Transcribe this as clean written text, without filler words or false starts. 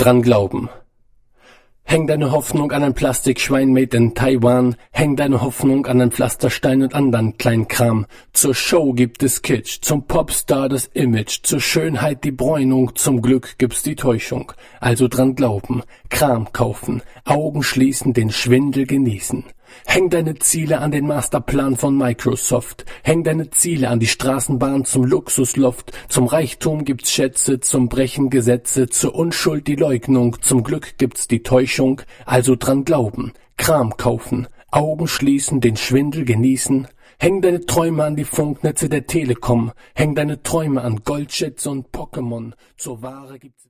dran glauben. Häng deine Hoffnung an ein Plastikschwein made in Taiwan, häng deine Hoffnung an ein Pflasterstein und anderen Kleinkram. Zur Show gibt es Kitsch, zum Popstar das Image, zur Schönheit die Bräunung, zum Glück gibt's die Täuschung. Also dran glauben, Kram kaufen, Augen schließen, den Schwindel genießen. Häng deine Ziele an den Masterplan von Microsoft, häng deine Ziele an die Straßenbahn zum Luxusloft, zum Reichtum gibt's Schätze, zum Brechen Gesetze, zur Unschuld die Leugnung, zum Glück gibt's die Täuschung, also dran glauben, Kram kaufen, Augen schließen, den Schwindel genießen. Häng deine Träume an die Funknetze der Telekom, häng deine Träume an Goldschätze und Pokémon, zur Ware gibt's